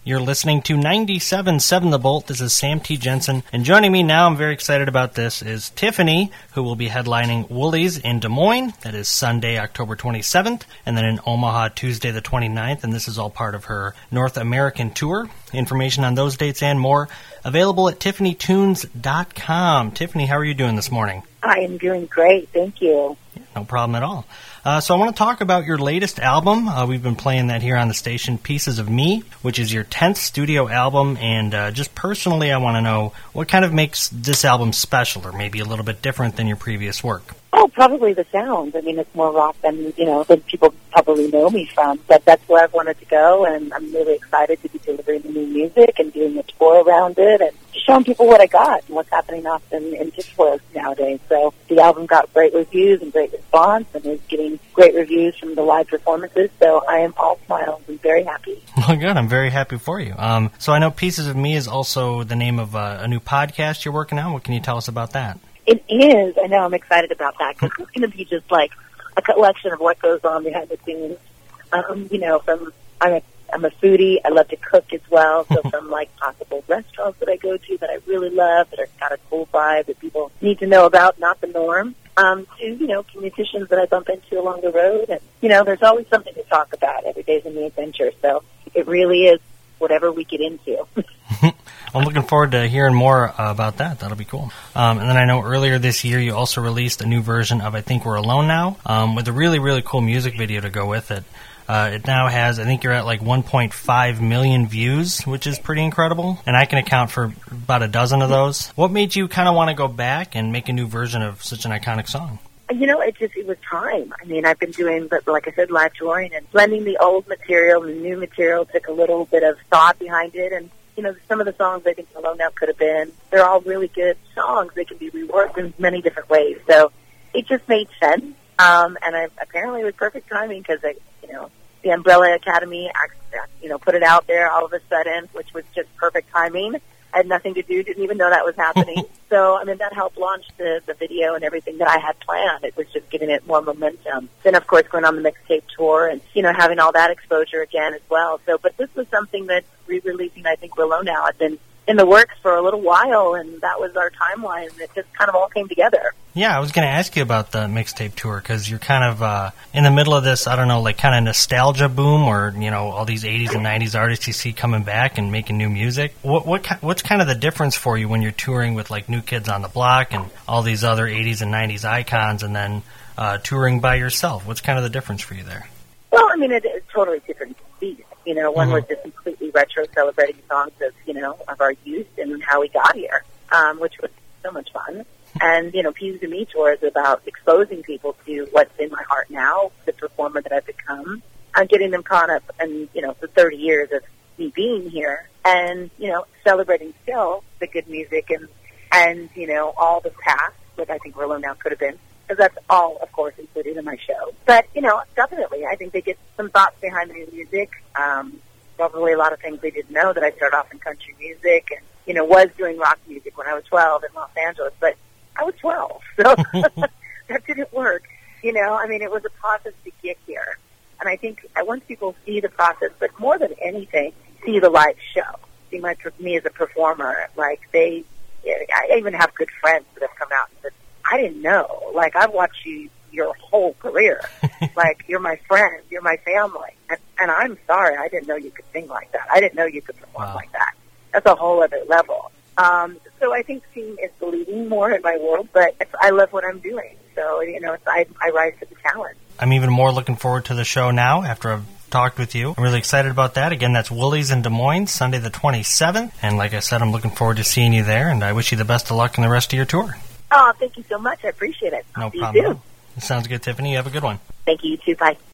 You're listening to 97.7 The Bolt. This is Sam T. Jensen. And joining me now, I'm very excited about this, is Tiffany, who will be headlining Woolies in Des Moines. That is Sunday, October 27th, and then in Omaha, Tuesday the 29th. And this is all part of her North American tour. Information on those dates and more available at tiffanytunes.com. Tiffany, how are you doing this morning? I am doing great. Thank you. Yeah, no problem at all. So I want to talk about your latest album. We've been playing that here on the station, Pieces of Me, which is your 10th studio album. And just personally, I want to know what kind of makes this album special or maybe a little bit different than your previous work. Oh, probably the sound. I mean, it's more rock than people probably know me from. But that's where I've wanted to go, and I'm really excited to be delivering the new music and doing a tour around it and showing people what I got and what's happening often in Pittsburgh nowadays. So the album got great reviews and great response, and is getting great reviews from the live performances. So I am all smiles and very happy. Well, good. I'm very happy for you. So I know Pieces of Me is also the name of a new podcast you're working on. What can you tell us about that? It is. I know. I'm excited about that because it's going to be just like a collection of what goes on behind the scenes. I'm a foodie. I love to cook as well. So from like possible restaurants that I go to that I really love that are got a cool vibe that people need to know about, not the norm, to musicians that I bump into along the road, and there's always something to talk about. Every day's a new adventure. So it really is whatever we get into. I'm looking forward to hearing more about that. That'll be cool. And then I know earlier this year you also released a new version of I Think We're Alone Now with a really, really cool music video to go with it. It now has, I think you're at like 1.5 million views, which is pretty incredible. And I can account for about a dozen of those. What made you kind of want to go back and make a new version of such an iconic song? It was time. I mean, I've been doing, like I said, live touring and blending the old material and the new material took a little bit of thought behind it. And some of the songs I think Alone Now could have been, they're all really good songs. They can be reworked in many different ways. So it just made sense. And apparently it was perfect timing because, the Umbrella Academy, put it out there all of a sudden, which was just perfect timing. I had nothing to do, didn't even know that was happening. So, that helped launch the video and everything that I had planned. It was just giving it more momentum. Then, of course, going on the mixtape tour and, having all that exposure again as well. So, but this was something that re-releasing, I Think We're Alone Now, had been in the works for a little while, and that was our timeline. It just kind of all came together. Yeah, I was going to ask you about the mixtape tour because you're kind of in the middle of this, I don't know, like kind of nostalgia boom where, all these 80s and 90s artists you see coming back and making new music. What's kind of the difference for you when you're touring with like New Kids on the Block and all these other 80s and 90s icons and then touring by yourself? What's kind of the difference for you there? Well, it's totally different beats. One was just completely retro, celebrating songs of our youth and how we got here, which was so much fun. And, Pieces of Me tour is about exposing people to what's in my heart now, the performer that I've become, and getting them caught up in, the 30 years of me being here and, celebrating still the good music and all the past, what I Think We're Alone Now could have been. Because that's all, of course, included in my show. But, definitely, I think they get some thoughts behind the new music. Probably a lot of things they didn't know that I started off in country music and, was doing rock music when I was 12 in Los Angeles. But I was 12, so that didn't work. It was a process to get here. And I think once people see the process, but more than anything, see the live show, see me as a performer, I even have good friends that have come out and said, I didn't know. I've watched you your whole career. You're my friend. You're my family. And I'm sorry. I didn't know you could sing like that. I didn't know you could perform like that. That's a whole other level. So I think seeing is believing more in my world, but I love what I'm doing. So, I rise to the challenge. I'm even more looking forward to the show now after I've talked with you. I'm really excited about that. Again, that's Woolies in Des Moines, Sunday the 27th. And like I said, I'm looking forward to seeing you there, and I wish you the best of luck in the rest of your tour. Oh, thank you so much. I appreciate it. No problem. Sounds good, Tiffany. You have a good one. Thank you. You too. Bye.